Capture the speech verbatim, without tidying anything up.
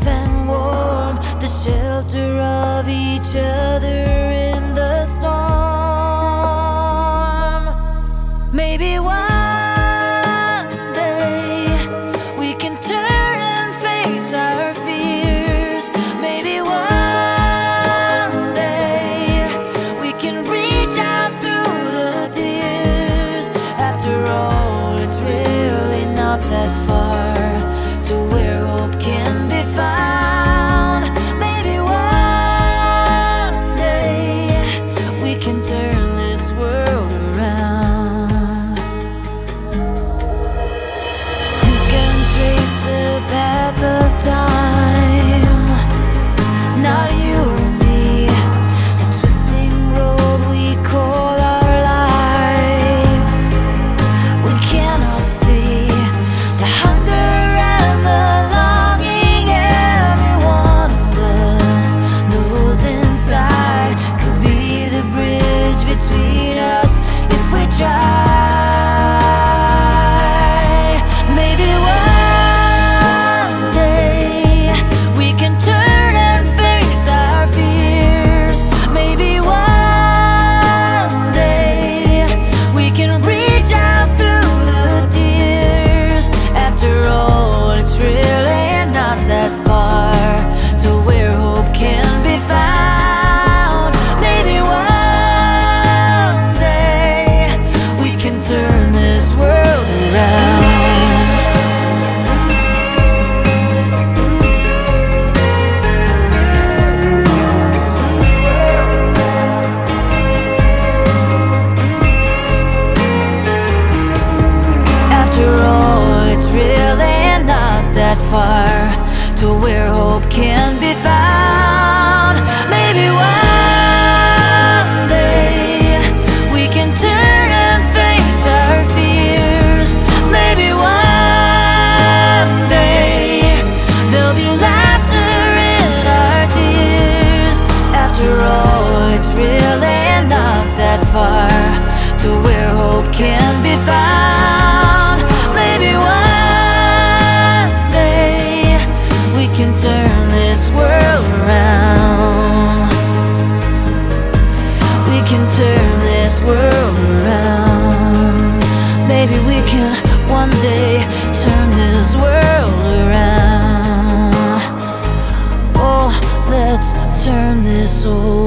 and warm, the shelter of each other in the storm. Maybe one day we can turn and face our fears. Maybe one day we can reach out through the tears. After all, it's really not that far to where hope can be found. Maybe one day we can turn this world around. You can trace the path of time, not you or me, the twisting road we call our lives. We cannot see the hunger and the longing every one of us knows inside could be the bridge between us if we try. Maybe one day we can turn and face our fears. Maybe one day we can reach out through the tears. After all, it's really not that far to where hope can be found. Maybe one day we can turn this world around. After all, it's really not that far to where hope can be found. Maybe one day we can turn and face our fears. Maybe one day there'll be laughter in our tears. After all, it's really not that far to where hope can be found. Maybe one day we can turn this world around. We can turn this world around. Maybe we can one day turn this world around. Oh, let's turn this old